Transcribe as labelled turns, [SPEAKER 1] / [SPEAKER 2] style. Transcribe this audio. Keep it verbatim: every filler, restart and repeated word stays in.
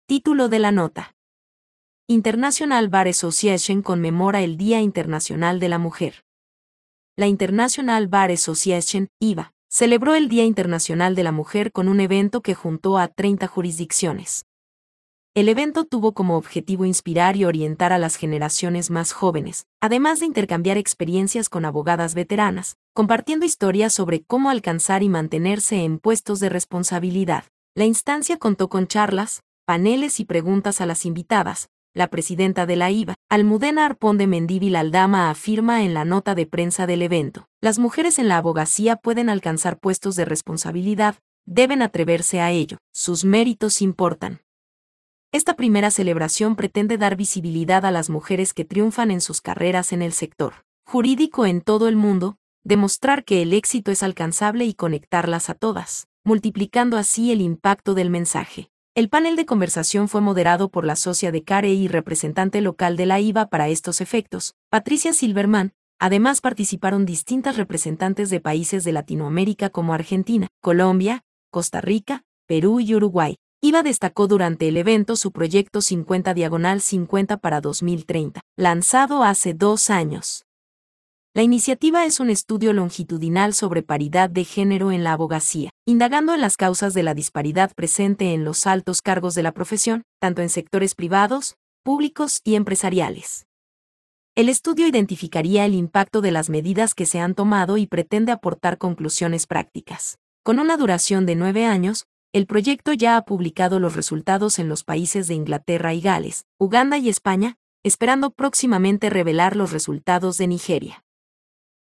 [SPEAKER 1] Título de la nota. International Bar Association conmemora el Día Internacional de la Mujer. La International Bar Association, I B A, celebró el Día Internacional de la Mujer con un evento que juntó a treinta jurisdicciones. El evento tuvo como objetivo inspirar y orientar a las generaciones más jóvenes, además de intercambiar experiencias con abogadas veteranas, compartiendo historias sobre cómo alcanzar y mantenerse en puestos de responsabilidad. La instancia contó con charlas, paneles y preguntas a las invitadas. La presidenta de la I B A, Almudena Arpón de Mendívil Aldama, afirma en la nota de prensa del evento: las mujeres en la abogacía pueden alcanzar puestos de responsabilidad, deben atreverse a ello, sus méritos importan. Esta primera celebración pretende dar visibilidad a las mujeres que triunfan en sus carreras en el sector jurídico en todo el mundo, demostrar que el éxito es alcanzable y conectarlas a todas, multiplicando así el impacto del mensaje. El panel de conversación fue moderado por la socia de CARE y representante local de la I B A para estos efectos, Patricia Silverman. Además participaron distintas representantes de países de Latinoamérica como Argentina, Colombia, Costa Rica, Perú y Uruguay. I B A destacó durante el evento su proyecto cincuenta diagonal cincuenta para dos mil treinta, lanzado hace dos años. La iniciativa es un estudio longitudinal sobre paridad de género en la abogacía, indagando en las causas de la disparidad presente en los altos cargos de la profesión, tanto en sectores privados, públicos y empresariales. El estudio identificaría el impacto de las medidas que se han tomado y pretende aportar conclusiones prácticas. Con una duración de nueve años, el proyecto ya ha publicado los resultados en los países de Inglaterra y Gales, Uganda y España, esperando próximamente revelar los resultados de Nigeria.